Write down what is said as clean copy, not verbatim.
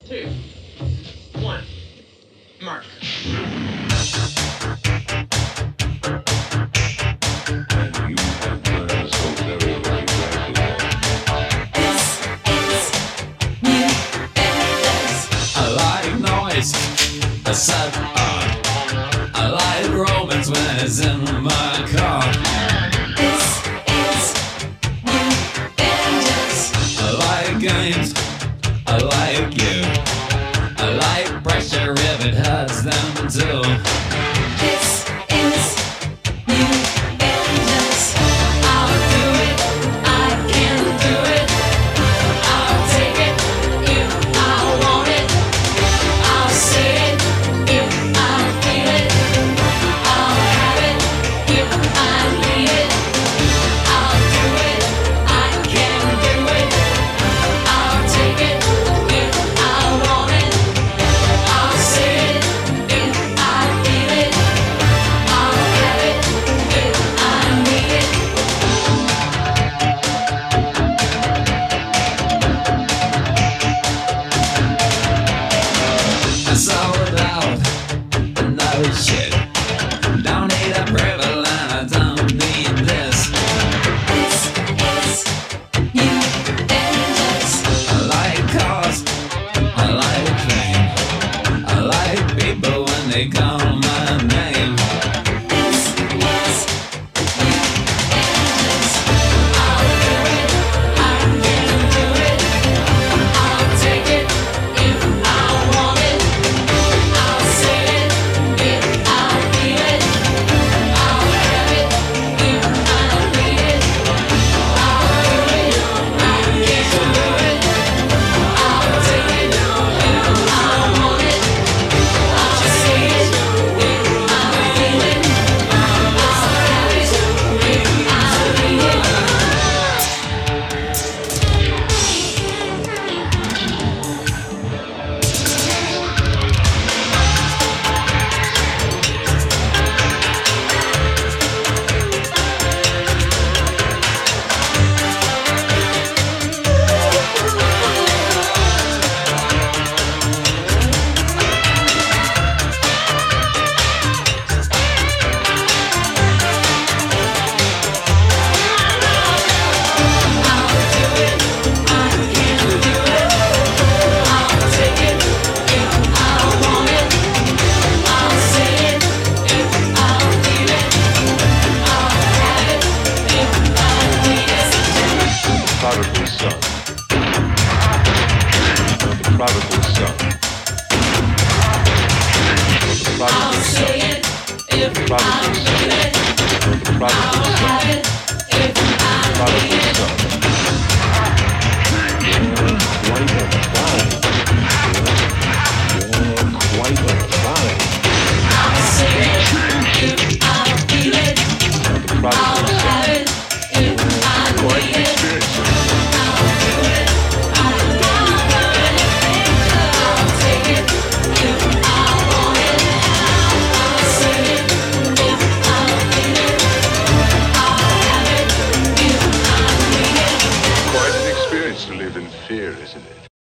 2, 1, mark. I said, I like romance when it's in my car. This is New Angels. I like games, I like you. I like pressure if it hurts them too. This is New Angels. I'll do it, I can do it. I'll take it if I want it. I'll say it if I feel it. I'll have it if I need it. I'll do it, I can do it. I'll take it if I want it. I'll say it if I feel it. I'll have it if I need it. I saw it out, and no shit. Don't need a privilege, I don't need this. This is New Angels. I like cars, I like fame. I like people when they call my name. This is New Angels. I'll do it, I can do it. I'll take it if I want it. I'll say it if I feel it. I'll have it if I need it. I'll do it, I can do it. I'll take it if I want it. I'll say it if I feel it. I'll have it if I need it. Prodigal son. The prodigal son. The prodigal son. The prodigal son. The prodigal son. The prodigal son.